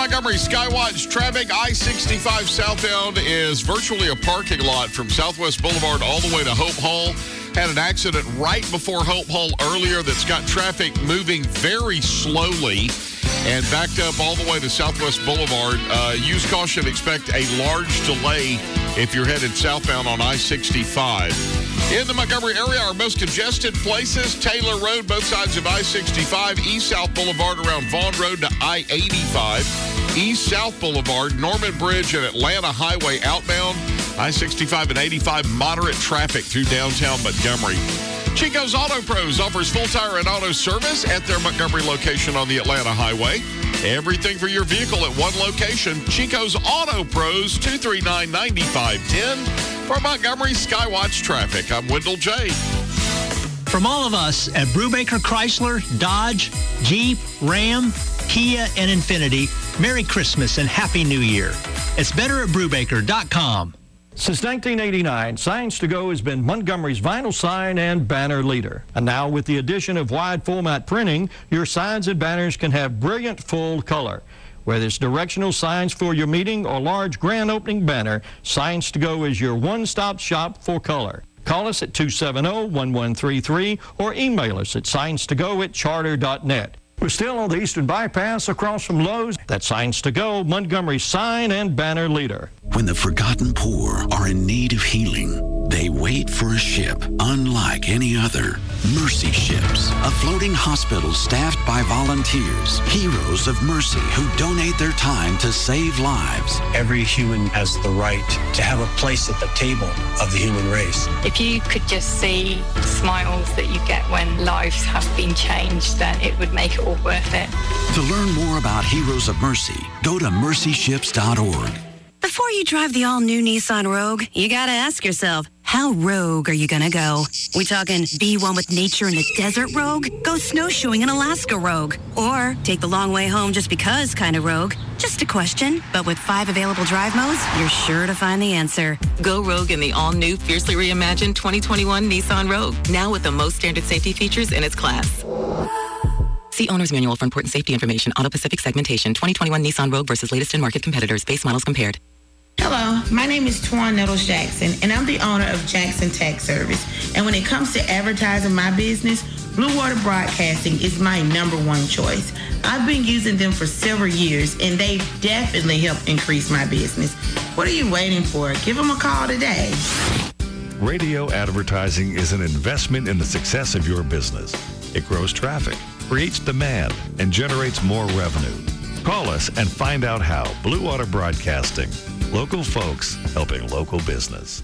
Montgomery Skywatch traffic, I sixty-five southbound is virtually a parking lot from Southwest Boulevard all the way to Hope Hall. Had an accident right before Hope Hall earlier that's got traffic moving very slowly and backed up all the way to Southwest Boulevard. Uh, use caution, expect a large delay if you're headed southbound on I sixty-five. In the Montgomery area, our most congested places, Taylor Road, both sides of I sixty-five, East-South Boulevard around Vaughn Road to I eighty-five, East-South Boulevard, Norman Bridge, and Atlanta Highway outbound, I sixty-five and eighty-five, moderate traffic through downtown Montgomery. Chico's Auto Pros offers full tire and auto service at their Montgomery location on the Atlanta Highway. Everything for your vehicle at one location. Chico's Auto Pros, two three nine, nine five one zero. For Montgomery Skywatch traffic, I'm Wendell J. From all of us at Brubaker Chrysler, Dodge, Jeep, Ram, Kia, and Infinity, Merry Christmas and Happy New Year. It's better at brubaker dot com. Since nineteen eighty-nine, Signs to Go has been Montgomery's vinyl sign and banner leader. And now with the addition of wide format printing, your signs and banners can have brilliant full color. Whether it's directional signs for your meeting or large grand opening banner, Signs to Go is your one-stop shop for color. Call us at two seven zero, one one three three or email us at signs to go at charter dot net. We're still on the Eastern Bypass across from Lowe's. That's Signs to Go, Montgomery's sign and banner leader. When the forgotten poor are in need of healing, they wait for a ship unlike any other. Mercy Ships, a floating hospital staffed by volunteers, heroes of mercy who donate their time to save lives. Every human has the right to have a place at the table of the human race. If you could just see the smiles that you get when lives have been changed, then it would make it all worth it. To learn more about Heroes of Mercy, go to mercy ships dot org. Before you drive the all-new Nissan Rogue, you gotta ask yourself, how rogue are you gonna go? We talking be one with nature in the desert rogue? Go snowshoeing in Alaska rogue? Or take the long way home just because kind of rogue? Just a question, but with five available drive modes, you're sure to find the answer. Go rogue in the all-new, fiercely reimagined twenty twenty-one Nissan Rogue, now with the most standard safety features in its class. See Owner's Manual for important safety information. Auto Pacific segmentation. twenty twenty-one Nissan Rogue versus latest in market competitors. Base models compared. Hello, my name is Twan Nettles Jackson, and I'm the owner of Jackson Tax Service. And when it comes to advertising my business, Blue Water Broadcasting is my number one choice. I've been using them for several years, and they've definitely helped increase my business. What are you waiting for? Give them a call today. Radio advertising is an investment in the success of your business. It grows traffic, creates demand, and generates more revenue. Call us and find out how. Blue Water Broadcasting. Local folks helping local business.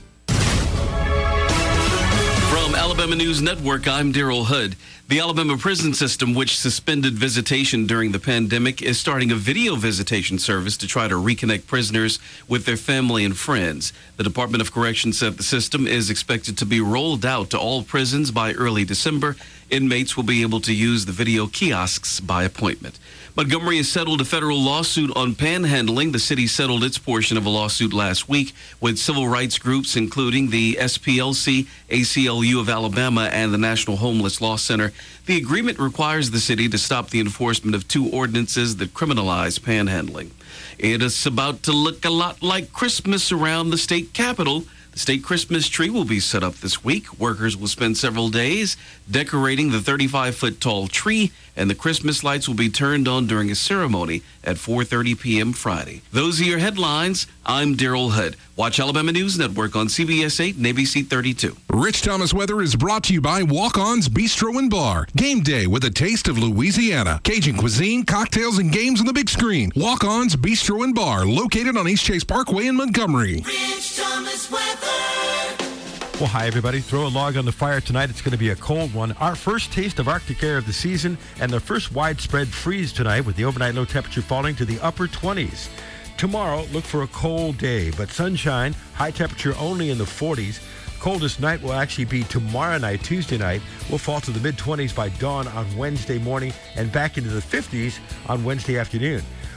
From Alabama News Network, I'm Daryl Hood. The Alabama prison system, which suspended visitation during the pandemic, is starting a video visitation service to try to reconnect prisoners with their family and friends. The Department of Corrections said the system is expected to be rolled out to all prisons by early December. Inmates will be able to use the video kiosks by appointment. Montgomery has settled a federal lawsuit on panhandling. The city settled its portion of a lawsuit last week with civil rights groups, including the S P L C, A C L U of Alabama, and the National Homeless Law Center. The agreement requires the city to stop the enforcement of two ordinances that criminalize panhandling. It is about to look a lot like Christmas around the state capitol. The state Christmas tree will be set up this week. Workers will spend several days decorating the thirty-five foot tall tree, and the Christmas lights will be turned on during a ceremony at four thirty p.m. Friday. Those are your headlines. I'm Daryl Hood. Watch Alabama News Network on C B S eight and A B C thirty-two. Rich Thomas weather is brought to you by Walk-On's Bistro and Bar. Game day with a taste of Louisiana. Cajun cuisine, cocktails, and games on the big screen. Walk-On's Bistro and Bar, located on East Chase Parkway in Montgomery. Rich Thomas weather. Well, hi, everybody. Throw a log on the fire tonight. It's going to be a cold one. Our first taste of Arctic air of the season and the first widespread freeze tonight with the overnight low temperature falling to the upper twenties. Tomorrow, look for a cold day, but sunshine, high temperature only in the forties. Coldest night will actually be tomorrow night, Tuesday night. We'll fall to the mid-twenties by dawn on Wednesday morning and back into the fifties on Wednesday afternoon.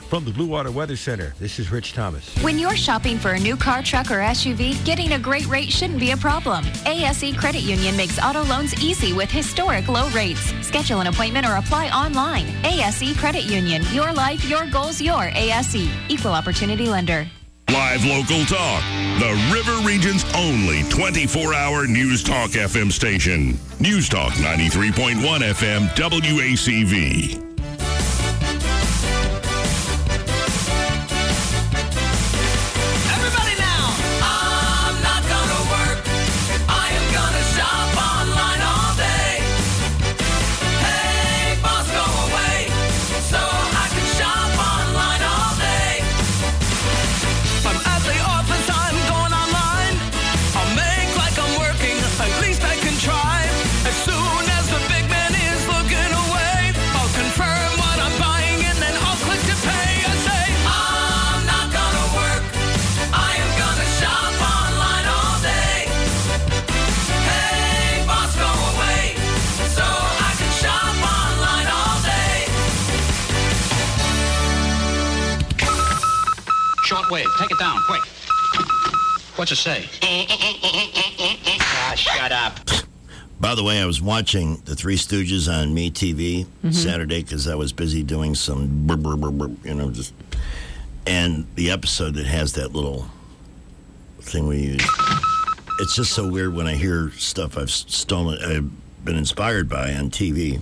From the Blue Water Weather Center, this is Rich Thomas. When you're shopping for a new car, truck, or S U V, getting a great rate shouldn't be a problem. A S E Credit Union makes auto loans easy with historic low rates. Schedule an appointment or apply online. A S E Credit Union. Your life, your goals, your A S E. Equal Opportunity Lender. Live local talk. The River Region's only twenty-four hour News Talk F M station. News Talk ninety-three point one F M W A C V. Everybody now, I'm not gonna work. I am gonna shop online all day. Hey, boss, go away so I can shop online all day. I'm at the office, I'm going online. I'll make like I'm working, at least I can try. As soon as the big man is looking away, I'll confirm what I'm buying and then I'll click to pay. I say, I'm not gonna work. I am gonna shop online all day. Hey, boss, go away so I can shop online all day. Shortwave, take it down, quick. What's it say? Ah, shut up. By the way, I was watching the Three Stooges on MeTV Mhm. Saturday because I was busy doing some, brr, brr, brr, brr, you know, just. And the episode that has that little thing we use. It's just so weird when I hear stuff I've stolen, I've been inspired by on T V.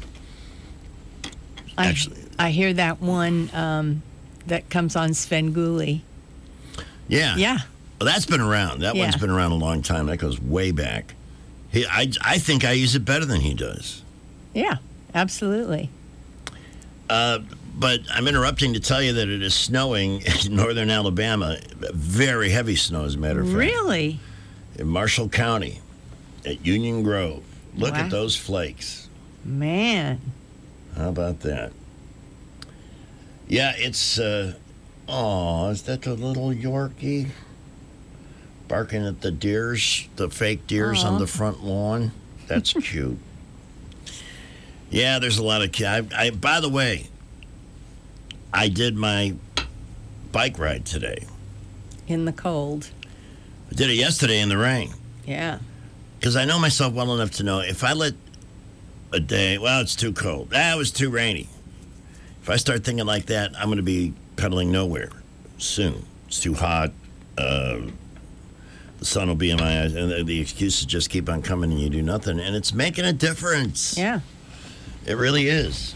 I, I hear that one um, that comes on Svengoolie. Yeah. Yeah. Well, that's been around. That Yeah. one's been around a long time. That goes way back. He, I, I think I use it better than he does. Yeah, absolutely. Uh, but I'm interrupting to tell you that it is snowing in northern Alabama. Very heavy snow, as a matter of fact. Really? In Marshall County, at Union Grove. Look Wow. at those flakes. Man. How about that? Yeah, it's. Uh, oh, is that the little Yorkie barking at the deers, the fake deers on Aw. the front lawn? That's cute. Yeah, there's a lot of. ki- I, I. By the way, I did my bike ride today. In the cold. I did it yesterday in the rain. Yeah. Because I know myself well enough to know if I let a day, well, it's too cold. Ah, it was too rainy. If I start thinking like that, I'm going to be pedaling nowhere soon. It's too hot. Uh, the sun will be in my eyes. And the, the excuses just keep on coming and you do nothing. And it's making a difference. Yeah. It really is.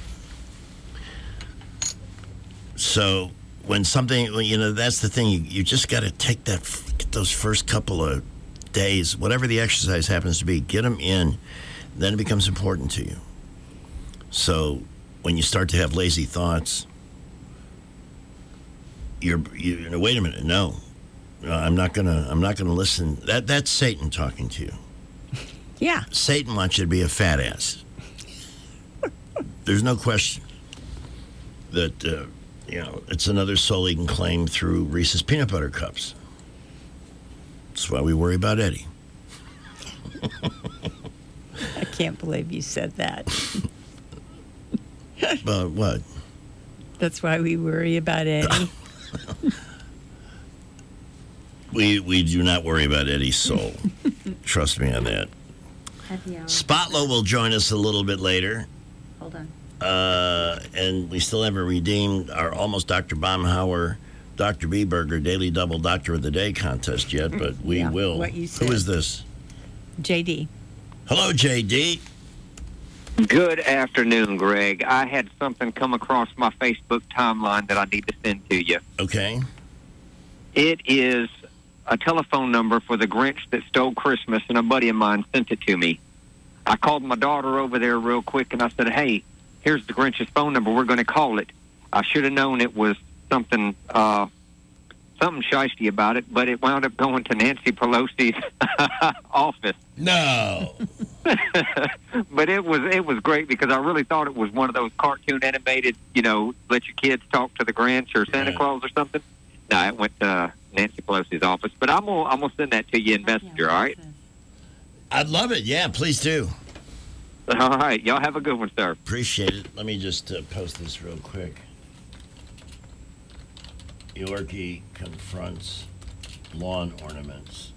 So when something, well, you know, that's the thing. You, you just got to take that, get those first couple of days, whatever the exercise happens to be, get them in. Then it becomes important to you. So when you start to have lazy thoughts, you're, you, you know, wait a minute, no, no, I'm not gonna, I'm not gonna listen. That that's Satan talking to you. Yeah. Satan wants you to be a fat ass. There's no question that uh, you know it's another soul he can claim through Reese's peanut butter cups. That's why we worry about Eddie. I can't believe you said that. But what? That's why we worry about Eddie. We we do not worry about Eddie's soul. Trust me on that. Spotlow will join us a little bit later. Hold on. Uh, and we still haven't redeemed our almost Doctor Baumhauer, Doctor B Burger Daily Double Doctor of the Day contest yet, but we Yeah, will. what you said. Who is this? J D. Hello, J D. Good afternoon, Greg. I had something come across my Facebook timeline that I need to send to you. Okay. It is a telephone number for the Grinch that stole Christmas, and a buddy of mine sent it to me. I called my daughter over there real quick, and I said, hey, here's the Grinch's phone number. We're going to call it. I should have known it was something uh, something shisty about it, but it wound up going to Nancy Pelosi's office. No. But it was it was great because I really thought it was one of those cartoon animated, you know, let your kids talk to the Grinch or Santa Right. Claus or something. No, it went to Nancy Pelosi's office. But I'm gonna I'm gonna send that to you in Messenger. All right. I'd love it. Yeah, please do. All right. Y'all have a good one, sir. Appreciate it. Let me just uh, post this real quick. Yorkie confronts lawn ornaments.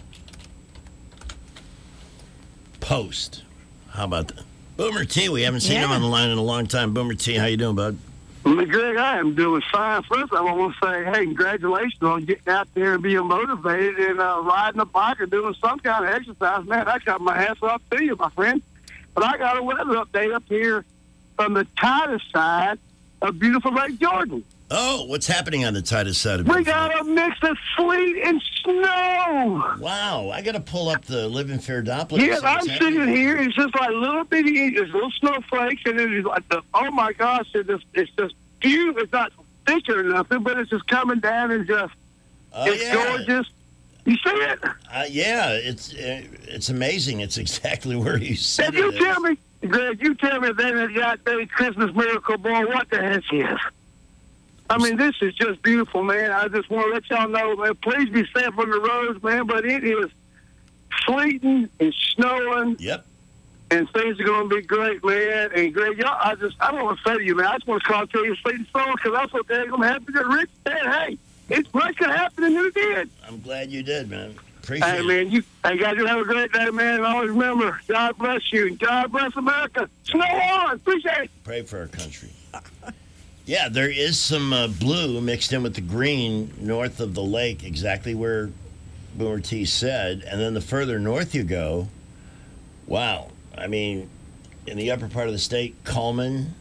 Post. How about that? Boomer T, we haven't seen Yeah. him on the line in a long time. Boomer T, how you doing, bud? Greg, I am doing fine. First, I want to say, hey, congratulations on getting out there and being motivated and uh, riding a bike or doing some kind of exercise. Man, I got my hats off to you, my friend. But I got a weather update up here from the Titus side of beautiful Lake Jordan. Oh, what's happening on the Titus side of We Beautiful got a mix of sleet and snow. Wow, I got to pull up the Live in Fair Doppler. Yes, I'm sitting here. It's just like little bitty, just little snowflakes, and it's like the, oh my gosh, it's just, it's just beautiful. It's not thick or nothing, but it's just coming down and just, Oh, it's yeah. gorgeous. You see it? Uh, yeah, it's uh, it's amazing. It's exactly where you said If you it. tell me, Greg, you tell me then that goddamn Christmas miracle boy, what the heck is? I mean, this is just beautiful, man. I just want to let y'all know, man, please be safe on the roads, man, but it is sleeting and snowing. Yep. And things are going to be great, man. And, Greg, y'all, I just, I don't want to say to you, man, I just want to call and tell you sleet and snow because I'm so damn happy that Rick said, hey, it's what could happen and it did. I'm glad you did, man. Appreciate Hey, it. man, you, hey, guys, you have a great day, man. And always remember, God bless you. And God bless America. Snow on. Appreciate it. Pray for our country. Yeah, there is some uh, blue mixed in with the green north of the lake, exactly where Boomer T said. And then the further north you go, wow. I mean, in the upper part of the state, Coleman,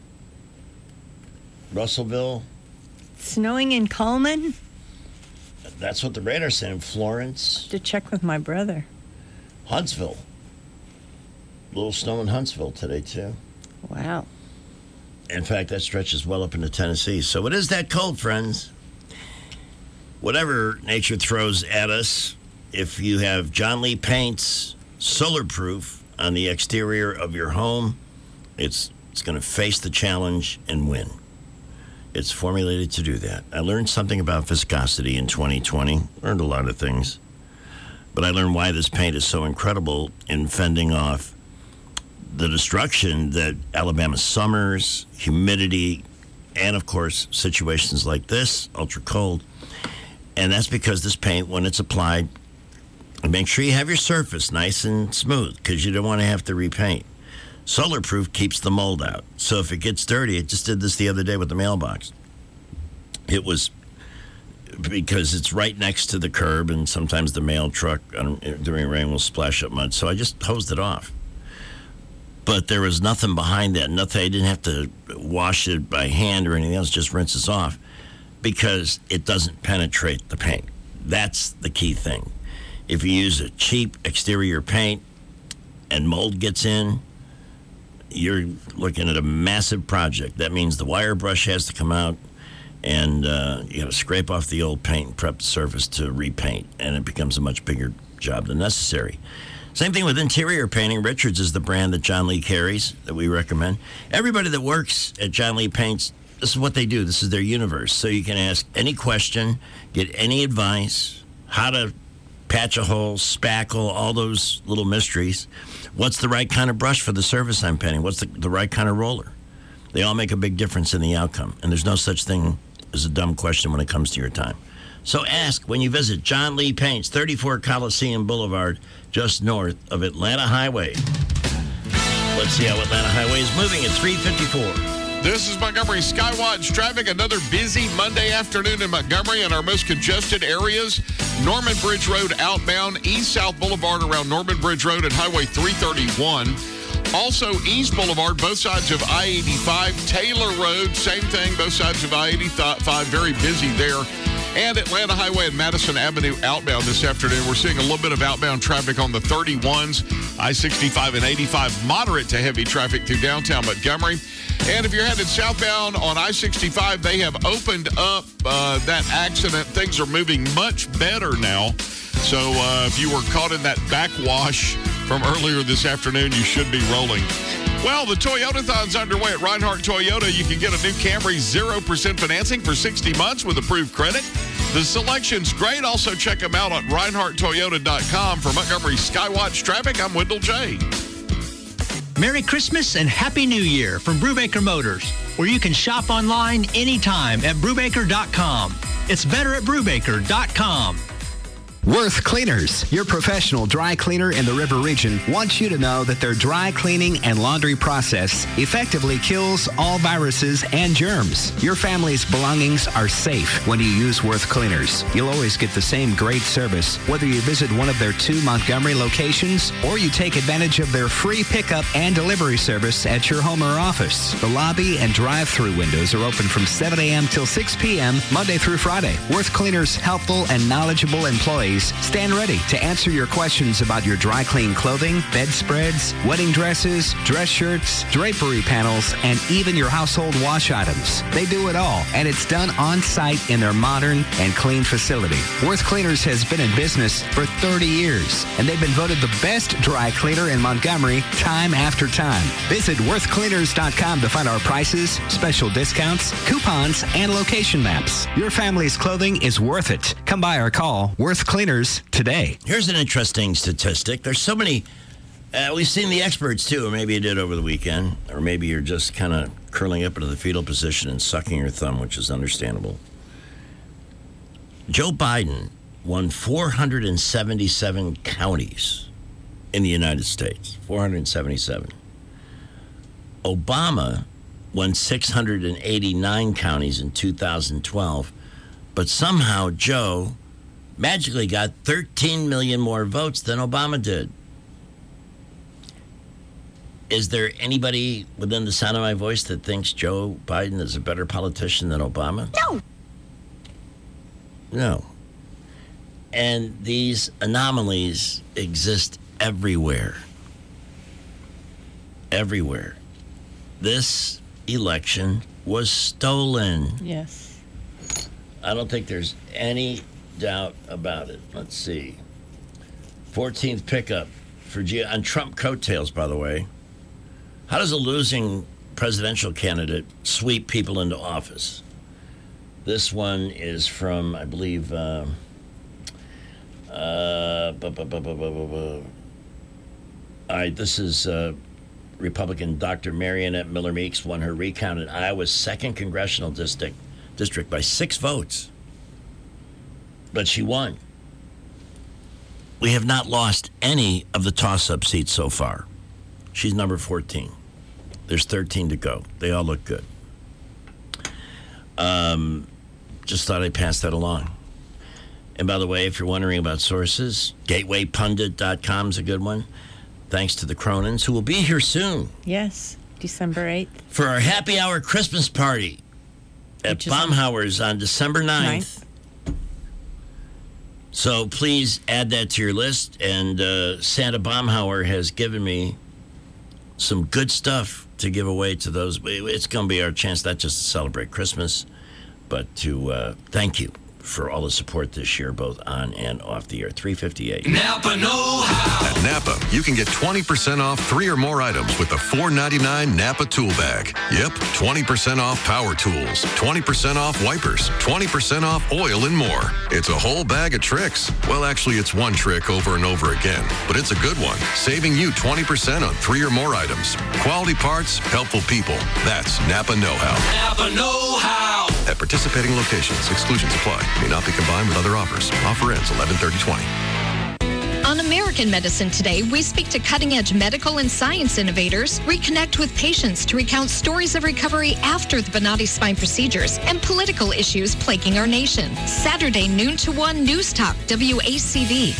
Russellville, Snowing in Coleman? that's what the radar's saying. Florence, To check with my brother. Huntsville. Little snow in Huntsville today, too. Wow. In fact, that stretches well up into Tennessee. So it is that cold, friends. Whatever nature throws at us, if you have John Lee Paint's Solar Proof on the exterior of your home, it's it's going to face the challenge and win. It's formulated to do that. I learned something about viscosity in twenty twenty. Learned a lot of things. But I learned why this paint is so incredible in fending off the destruction that Alabama summers, humidity, and of course, situations like this, ultra cold. And that's because this paint, when it's applied, make sure you have your surface nice and smooth because you don't want to have to repaint. Solar Proof keeps the mold out. So if it gets dirty, it just did this the other day with the mailbox. It was because it's right next to the curb, and sometimes the mail truck um, during rain will splash up mud. So I just hosed it off. But there was nothing behind that. Nothing. I didn't have to wash it by hand or anything else. Just rinses off because it doesn't penetrate the paint. That's the key thing. If you use a cheap exterior paint and mold gets in, you're looking at a massive project. That means the wire brush has to come out, and uh, you got to scrape off the old paint and prep the surface to repaint, and it becomes a much bigger job than necessary. Same thing with interior painting. Richards is the brand that John Lee carries that we recommend. Everybody that works at John Lee Paints, this is what they do. This is their universe. So you can ask any question, get any advice, how to patch a hole, spackle, all those little mysteries. What's the right kind of brush for the surface I'm painting? What's the, the right kind of roller? They all make a big difference in the outcome. And there's no such thing as a dumb question when it comes to your time. So ask when you visit John Lee Paints, thirty-four Coliseum Boulevard, just north of Atlanta Highway. Let's see how Atlanta Highway is moving at three fifty-four. This is Montgomery Skywatch traffic. Another busy Monday afternoon in Montgomery in our most congested areas. Norman Bridge Road outbound, East-South Boulevard around Norman Bridge Road and Highway three thirty-one. Also, East Boulevard, both sides of I eighty-five. Taylor Road, same thing, both sides of I eighty-five. Very busy there. And Atlanta Highway and Madison Avenue outbound this afternoon. We're seeing a little bit of outbound traffic on the thirty-ones, I sixty-five and eighty-five. Moderate to heavy traffic through downtown Montgomery. And if you're headed southbound on I sixty-five, they have opened up uh, that accident. Things are moving much better now. So uh, if you were caught in that backwash from earlier this afternoon, you should be rolling. Well, the Toyotathon's underway at Reinhardt Toyota. You can get a new Camry zero percent financing for sixty months with approved credit. The selection's great. Also, check them out at reinhardt toyota dot com. For Montgomery Skywatch Traffic, I'm Wendell J. Merry Christmas and Happy New Year from Brubaker Motors, where you can shop online anytime at Brubaker dot com. It's better at Brubaker dot com. Worth Cleaners, your professional dry cleaner in the River Region, wants you to know that their dry cleaning and laundry process effectively kills all viruses and germs. Your family's belongings are safe when you use Worth Cleaners. You'll always get the same great service, whether you visit one of their two Montgomery locations or you take advantage of their free pickup and delivery service at your home or office. The lobby and drive-through windows are open from seven a.m. till six p.m. Monday through Friday. Worth Cleaners' helpful and knowledgeable employees stand ready to answer your questions about your dry clean clothing, bedspreads, wedding dresses, dress shirts, drapery panels, and even your household wash items. They do it all, and it's done on site in their modern and clean facility. Worth Cleaners has been in business for thirty years, and they've been voted the best dry cleaner in Montgomery time after time. Visit worth cleaners dot com to find our prices, special discounts, coupons, and location maps. Your family's clothing is worth it. Come by or call Worth Cleaners today. Here's an interesting statistic. There's so many, uh, we've seen the experts too, or maybe you did over the weekend, or maybe you're just kind of curling up into the fetal position and sucking your thumb, which is understandable. Joe Biden won four hundred seventy-seven counties in the United States. four hundred seventy-seven. Obama won six hundred eighty-nine counties in two thousand twelve, but somehow Joe magically got thirteen million more votes than Obama did. Is there anybody within the sound of my voice that thinks Joe Biden is a better politician than Obama? No. No. And these anomalies exist everywhere. Everywhere. This election was stolen. Yes. I don't think there's any doubt about it. Let's see. fourteenth pickup for G- on Trump coattails, by the way. How does a losing presidential candidate sweep people into office? This one is from, I believe, uh, uh, bu- bu- bu- bu- bu- bu- bu- all right, this is uh, Republican Doctor Marionette Miller Meeks won her recount in Iowa's second congressional district district by six votes. But she won. We have not lost any of the toss-up seats so far. She's number fourteen. There's thirteen to go. They all look good. Um, just thought I'd pass that along. And by the way, if you're wondering about sources, gateway pundit dot com is a good one. Thanks to the Cronins, who will be here soon. Yes, December eighth. For our happy hour Christmas party at Baumhauer's on December ninth. ninth. So please add that to your list. And uh, Santa Baumhauer has given me some good stuff to give away to those. It's going to be our chance not just to celebrate Christmas, but to uh, thank you for all the support this year, both on and off the air. three fifty-eight. Napa know-how. At Napa, you can get twenty percent off three or more items with the four ninety-nine Napa Tool Bag. Yep, twenty percent off power tools, twenty percent off wipers, twenty percent off oil and more. It's a whole bag of tricks. Well, actually, it's one trick over and over again, but it's a good one, saving you twenty percent on three or more items. Quality parts, helpful people. That's Napa know-how. Napa know-how. At participating locations, exclusions apply. May not be combined with other offers. Offer ends eleven thirty twenty. On American Medicine Today, we speak to cutting-edge medical and science innovators, reconnect with patients to recount stories of recovery after the Bonati spine procedures, and political issues plaguing our nation. Saturday, noon to one, News Talk, W A C V.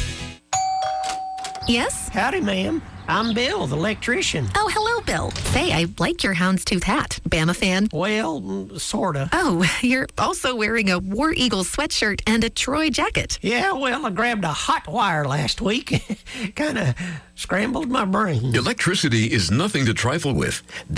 Yes? Howdy, ma'am. I'm Bill, the electrician. Oh, hello, Bill. Say, I like your houndstooth hat. Bama fan? Well, mm, sorta. Oh, you're also wearing a War Eagle sweatshirt and a Troy jacket. Yeah, well, I grabbed a hot wire last week. Kind of scrambled my brain. Electricity is nothing to trifle with.